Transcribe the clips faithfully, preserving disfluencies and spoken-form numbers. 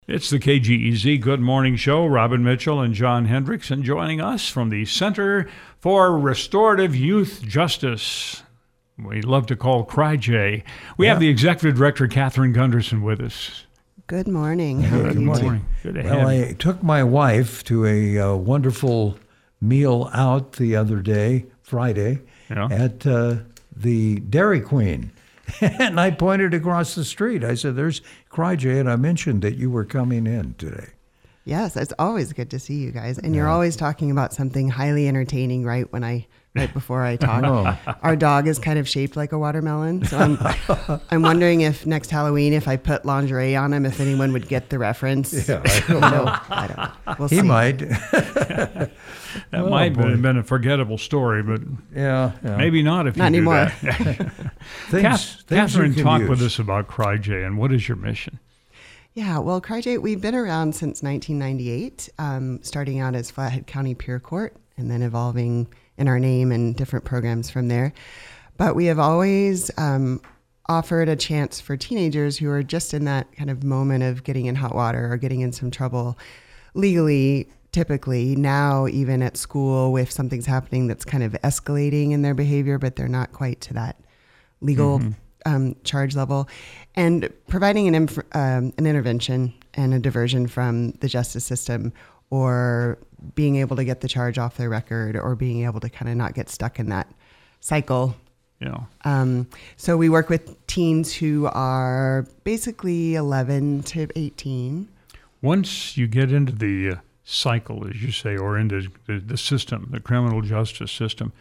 It's the K G E Z Good Morning Show. Robin Mitchell and John Hendrickson joining us from the Center for Restorative Youth Justice. We love to call CRYJ. We yeah. have the Executive Director, Catherine Gunderson, with us. Good morning. How Good, are good you morning. doing? Good to well, have I you. took my wife to a uh, wonderful meal out the other day, Friday, Yeah. at uh, the Dairy Queen. And I pointed across the street. I said, there's CRYJ, and I mentioned that you were coming in today. Yes, it's always good to see you guys. And you're always talking about something highly entertaining right when I right before I talk. Oh. Our dog is kind of shaped like a watermelon. So I'm I'm wondering if next Halloween, if I put lingerie on him, if anyone would get the reference. Yeah, I don't know. No, I don't know. We'll He see. might. That Oh, might boy. have been a forgettable story, but yeah, yeah. maybe not if you Not do anymore. that. Things, Kath- things you Catherine, can talk use. with us about CRYJ and what is your mission? Yeah, well, CRYJ, we've been around since nineteen ninety-eight, um, starting out as Flathead County Peer Court and then evolving in our name and different programs from there. But we have always um, offered a chance for teenagers who are just in that kind of moment of getting in hot water or getting in some trouble legally, typically, now even at school if something's happening that's kind of escalating in their behavior, but they're not quite to that legal Mm-hmm. um, charge level, and providing an, inf- um, an intervention and a diversion from the justice system, or being able to get the charge off their record, or being able to kind of not get stuck in that cycle. Yeah. Um, so we work with teens who are basically eleven to eighteen. Once you get into the uh, cycle, as you say, or into the, the system, the criminal justice system,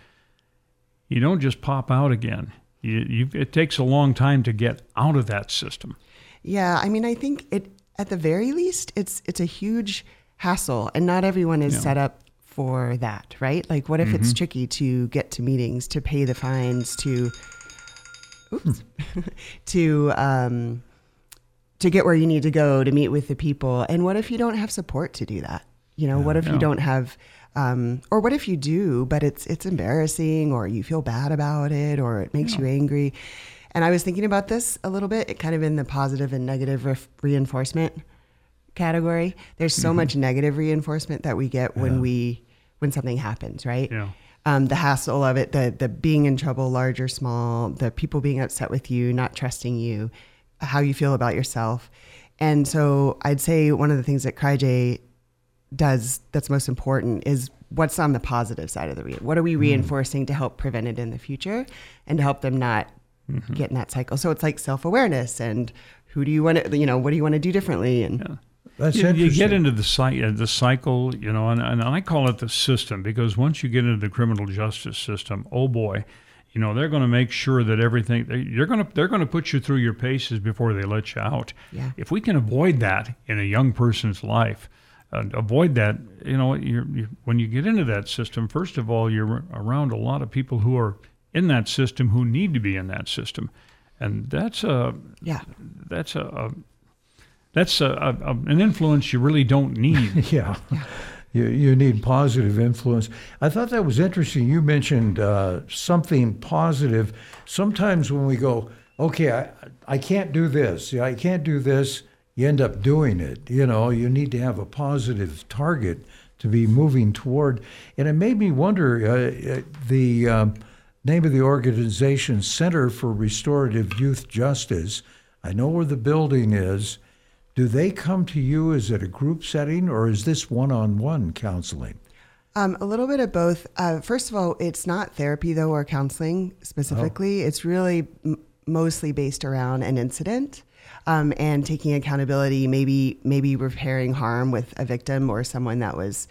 you don't just pop out again. You, you, it takes a long time to get out of that system. Yeah, I mean, I think it at the very least, it's it's a huge hassle, and not everyone is Yeah. set up for that, right? Like, what if Mm-hmm. it's tricky to get to meetings, to pay the fines, to oops, to um, to get where you need to go, to meet with the people, and what if you don't have support to do that? You know, what if Yeah. you don't have, um, or what if you do, but it's it's embarrassing, or you feel bad about it, or it makes Yeah. you angry. And I was thinking about this a little bit, it kind of in the positive and negative ref- reinforcement category. There's so Mm-hmm. much negative reinforcement that we get when Yeah. we when something happens, right? Yeah. Um, the hassle of it, the the being in trouble, large or small, the people being upset with you, not trusting you, how you feel about yourself. And so I'd say one of the things that CRYJ does that's most important is what's on the positive side of the re- what are we reinforcing to help prevent it in the future and to help them not Mm-hmm. get in that cycle. So it's like self-awareness and who do you want to, you know, what do you want to do differently? And Yeah. That's You, interesting. you get into the, cy- uh, the cycle, you know, and, and I call it the system, because once you get into the criminal justice system, oh boy, you know, they're going to make sure that everything, they, you're going to, they're going to put you through your paces before they let you out. Yeah. If we can avoid that in a young person's life, uh, avoid that, you know, you're, you, when you get into that system, first of all, you're around a lot of people who are in that system who need to be in that system. And that's a, yeah, that's a, a that's a, a, an influence you really don't need. Yeah. You, you need positive influence. I thought that was interesting. You mentioned uh, something positive. Sometimes when we go, okay, I, I can't do this, I can't do this, you end up doing it. You know, you need to have a positive target to be moving toward. And it made me wonder, uh, the um, name of the organization, Center for Restorative Youth Justice, I know where the building is. Do they come to you? Is it a group setting, or is this one-on-one counseling? Um, a little bit of both. Uh, first of all, it's not therapy, though, or counseling specifically. It's really m- mostly based around an incident um, and taking accountability, maybe maybe repairing harm with a victim or someone that was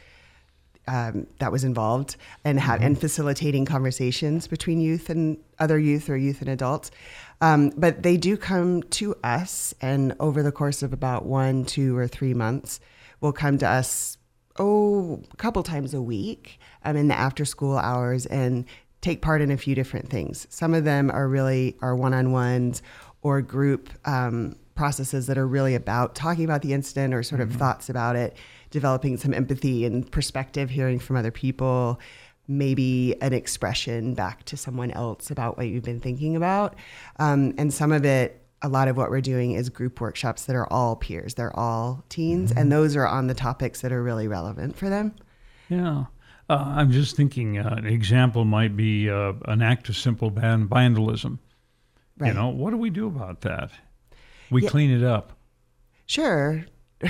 um, that was involved, and ha- and facilitating conversations between youth and other youth or youth and adults. Um, but they do come to us, and over the course of about one, two, or three months, will come to us, oh, a couple times a week um, in the after school hours and take part in a few different things. Some of them are really are one-on-ones or group um, processes that are really about talking about the incident or sort of mm-hmm. thoughts about it, developing some empathy and perspective, hearing from other people, maybe an expression back to someone else about what you've been thinking about. Um, and some of it a lot of what we're doing is group workshops that are all peers. They're all teens, mm-hmm. and those are on the topics that are really relevant for them. Yeah. Uh, I'm just thinking uh, an example might be uh, an act of simple van- vandalism. Right. You know, what do we do about that? We yeah. clean it up. Sure.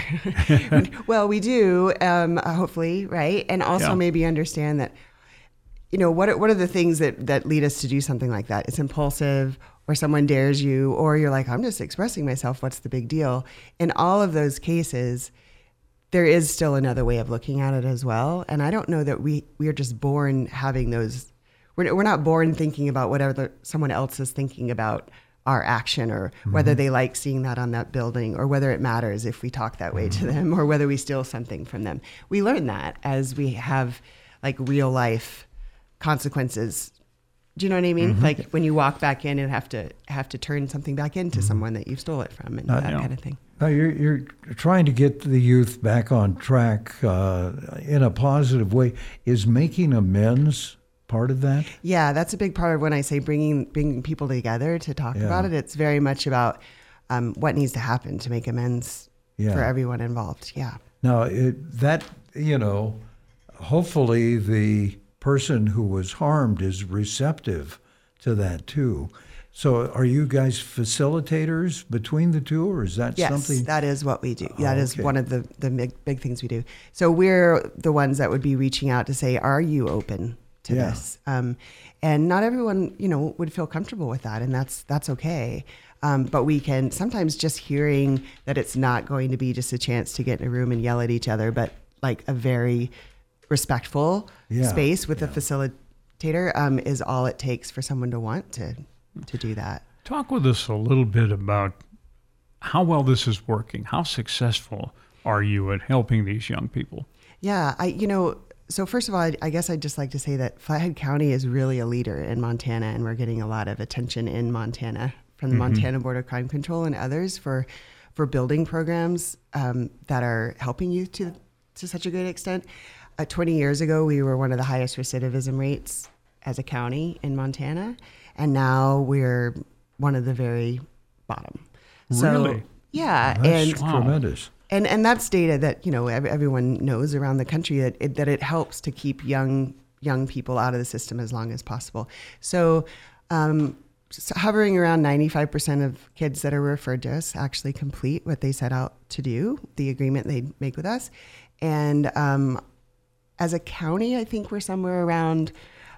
Well, we do, um, hopefully, right? And also yeah. maybe understand that, you know, what are, what are the things that, that lead us to do something like that? It's impulsive, or someone dares you, or you're like, I'm just expressing myself. What's the big deal? In all of those cases, there is still another way of looking at it as well. And I don't know that we, we are just born having those, we're, we're not born thinking about whatever the, someone else is thinking about our action, or mm-hmm. whether they like seeing that on that building, or whether it matters if we talk that way mm-hmm. to them, or whether we steal something from them. We learn that as we have like real life consequences. Do you know what I mean? Mm-hmm. Like when you walk back in and have to have to turn something back into mm-hmm. someone that you stole it from, and uh, that yeah. kind of thing. Now you're, you're trying to get the youth back on track uh, in a positive way. Is making amends part of that? Yeah, that's a big part of when I say bringing bringing people together to talk yeah. about it. It's very much about um, what needs to happen to make amends yeah. for everyone involved. Yeah. Now it, that you know, hopefully the person who was harmed is receptive to that too. So are you guys facilitators between the two, or is that yes, something? Yes, that is what we do. Oh, that is okay. one of the, the big, big things we do. So we're the ones that would be reaching out to say, are you open to yeah. this? Um, and not everyone, you know, would feel comfortable with that, and that's that's okay. Um, but we can sometimes just hearing that it's not going to be just a chance to get in a room and yell at each other, but like a very respectful yeah, space with yeah. a facilitator um, is all it takes for someone to want to to do that. Talk with us a little bit about how well this is working. How successful are you at helping these young people? Yeah, I you know, so first of all, I, I guess I'd just like to say that Flathead County is really a leader in Montana, and we're getting a lot of attention in Montana from the mm-hmm. Montana Board of Crime Control and others for for building programs um, that are helping youth to to such a great extent. Uh, twenty years ago, we were one of the highest recidivism rates as a county in Montana, and now we're one of the very bottom. Really? So, yeah, that's and tremendous. And and that's data that you know everyone knows around the country that it, that it helps to keep young young people out of the system as long as possible. So, um, so hovering around ninety-five percent of kids that are referred to us actually complete what they set out to do, the agreement they make with us, and um, as a county, I think we're somewhere around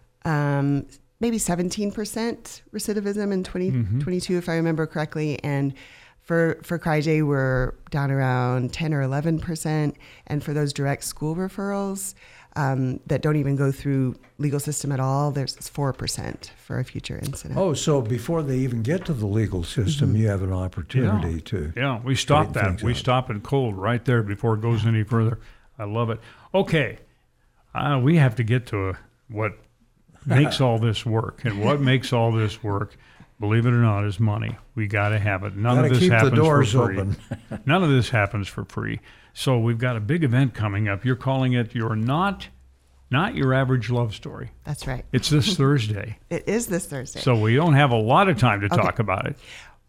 um, maybe seventeen percent recidivism in twenty twenty-two, mm-hmm. if I remember correctly. And for for CRIJ, we're down around ten or eleven percent. And for those direct school referrals um, that don't even go through legal system at all, there's four percent for a future incident. Oh, so before they even get to the legal system, mm-hmm. you have an opportunity yeah. to... Yeah, we stop that. We out. stop it cold right there before it goes any further. I love it. Okay. Uh, we have to get to uh, what makes all this work, and what makes all this work, believe it or not, is money. We got to have it. None gotta of this keep happens the doors for free. Open. None of this happens for free. So we've got a big event coming up. You're calling it your not, not your average love story. That's right. It's this Thursday. It is this Thursday. So we don't have a lot of time to okay. talk about it.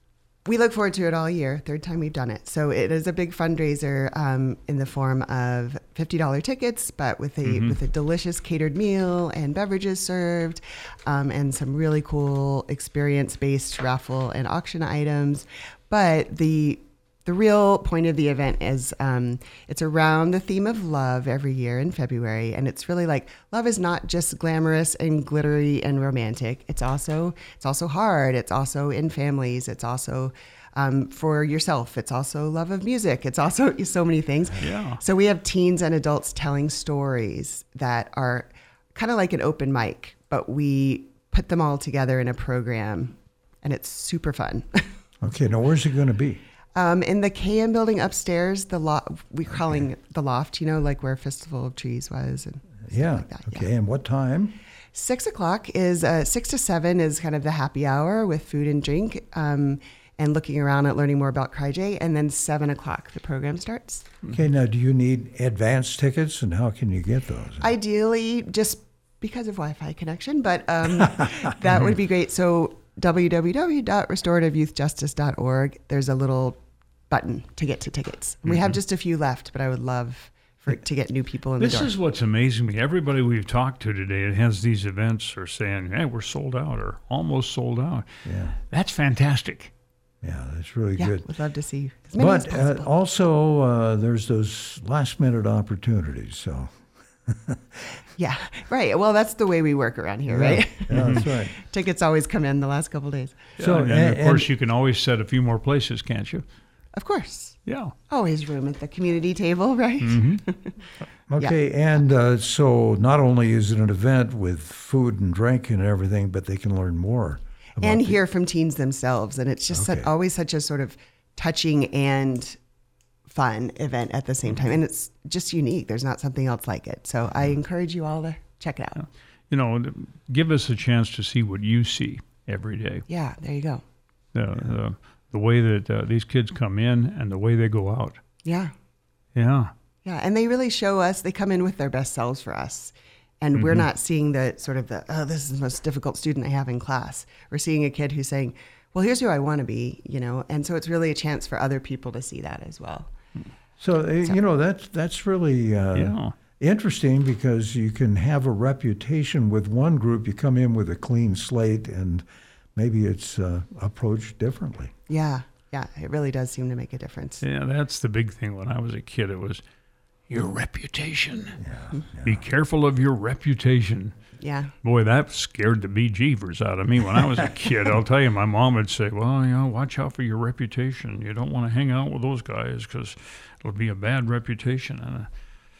We look forward to it all year. Third time we've done it. So it is a big fundraiser um, in the form of fifty dollars tickets, but with a mm-hmm. with a delicious catered meal and beverages served, um, and some really cool experience-based raffle and auction items. But the the real point of the event is um, it's around the theme of love every year in February, and it's really like love is not just glamorous and glittery and romantic. It's also it's also hard. It's also in families. It's also um, for yourself. It's also love of music. It's also so many things. Yeah. So we have teens and adults telling stories that are kind of like an open mic, but we put them all together in a program, and it's super fun. Okay, now where's it going to be? Um, in the K M building upstairs, the lo- we're calling okay. the loft, you know, like where Festival of Trees was. And yeah. Like that. Okay. Yeah. And what time? Six o'clock is, uh, six to seven is kind of the happy hour with food and drink, um, and looking around at learning more about CRIJ. And then seven o'clock, the program starts. Okay. Now, do you need advance tickets, and how can you get those? Ideally, just because of Wi-Fi connection, but um, that would be great. So w w w dot restorative youth justice dot org. There's a little button to get to tickets. We have just a few left, but I would love for to get new people in This the door. is what's amazing me. Everybody we've talked to today that has these events are saying, hey, we're sold out or almost sold out. Yeah. That's fantastic. Yeah, that's really Yeah, good. would love to see as many as But uh, possible. also, uh, there's those last minute opportunities. So, Yeah, right. Well, that's the way we work around here, yeah, right? yeah, that's right. Tickets always come in the last couple of days. So, and, and- of course, and- you can always set a few more places, can't you? Of course. Yeah. Always room at the community table, right? Mm-hmm. Okay, and uh, so not only is it an event with food and drink and everything, but they can learn more. about And the- hear from teens themselves. And it's just Okay. such, always such a sort of touching and fun event at the same time. And it's just unique. There's not something else like it. So I encourage you all to check it out. You know, give us a chance to see what you see every day. Yeah, there you go. The, the, the way that uh, these kids come in and the way they go out. Yeah. Yeah. Yeah. And they really show us, they come in with their best selves for us. And Mm-hmm. we're not seeing the sort of the, oh, this is the most difficult student I have in class. We're seeing a kid who's saying, well, here's who I want to be, you know? And so it's really a chance for other people to see that as well. So, uh, you know, that's, that's really uh, Yeah. interesting because you can have a reputation with one group. You come in with a clean slate and maybe it's uh, approached differently. Yeah. Yeah. It really does seem to make a difference. Yeah, that's the big thing. When I was a kid, it was your reputation. Be careful of your reputation. Yeah. Boy, that scared the bejeevers out of me when I was a kid. I'll tell you, my mom would say, well, you know, watch out for your reputation. You don't want to hang out with those guys because it'll be a bad reputation. And uh,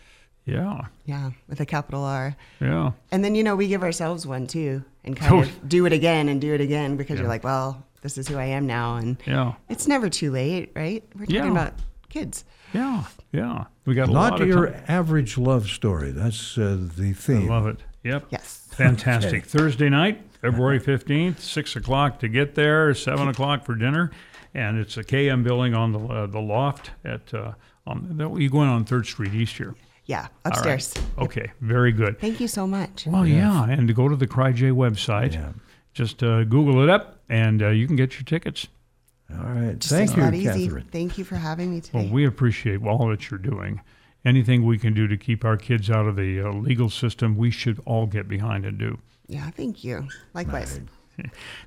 yeah, Yeah. With a capital R. yeah. And then, you know, we give ourselves one too and kind Oh. of do it again and do it again because Yeah. you're like, well, this is who I am now. And Yeah, it's never too late, right? We're talking Yeah. about kids. yeah, yeah. We got a Not lot of your time. average love story. That's uh, the I theme. love it. Yep. Yes. Fantastic. Thursday night, February fifteenth, six o'clock to get there, seven o'clock for dinner. And it's a K M building on the uh, the loft at, uh, on, you go in on third Street East here. Yeah. All right. Upstairs. Okay, very good. Thank you so much. Well, yeah, and to go to the CryJ website, Yeah. just uh, Google it up, and uh, you can get your tickets. All right. Just Thank it's you, that easy. Catherine. Thank you for having me today. Well, we appreciate all that you're doing. Anything we can do to keep our kids out of the uh, legal system, we should all get behind and do. yeah. Thank you. Likewise.